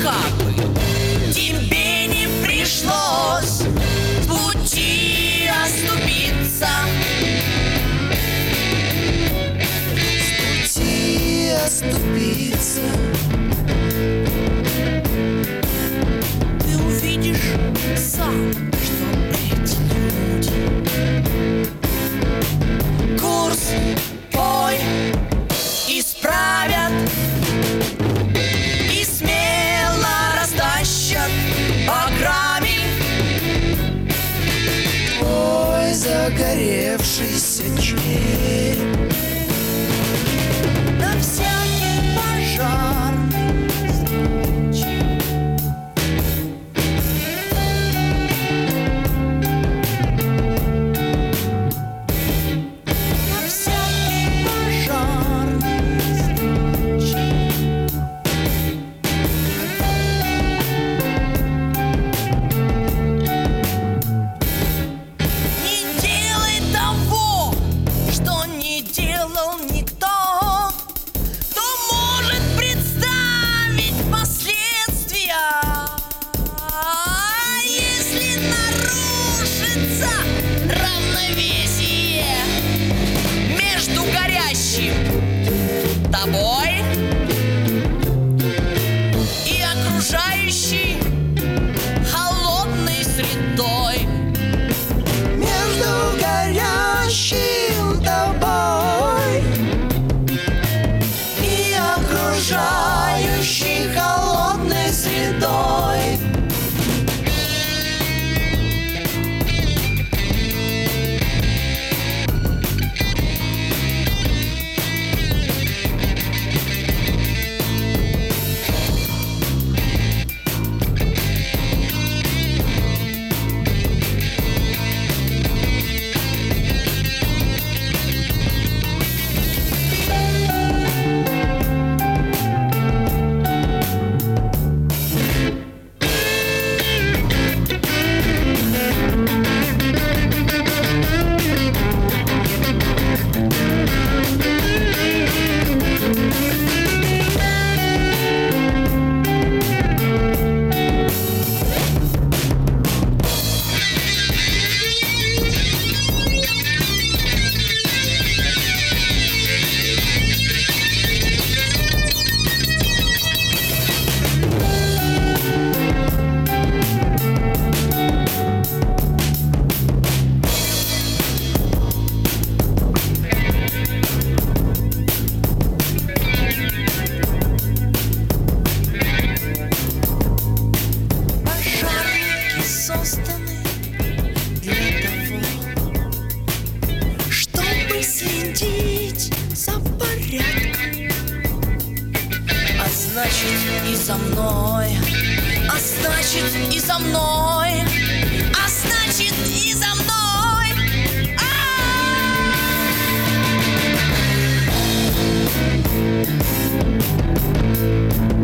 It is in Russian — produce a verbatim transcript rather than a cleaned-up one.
как бы тебе не пришлось с пути оступиться, с пути оступиться. ты увидишь сам, что эти люди курс твой исправят и смело растащат по грани Ой, загоревшийся череп. на всякий пожарный случай. На всякий пожарный случай. Не делай того, что не делал никто, кто может представить последствия. Если нарушится равновесие между горящим тобой и окружающей холодной средой, Между горящим тобой и окружающей холодной средой. Пожарники созданы для того, чтобы следить за порядком. А значит и за мной, а значит и за мной, а значит и за мной. А-а-а!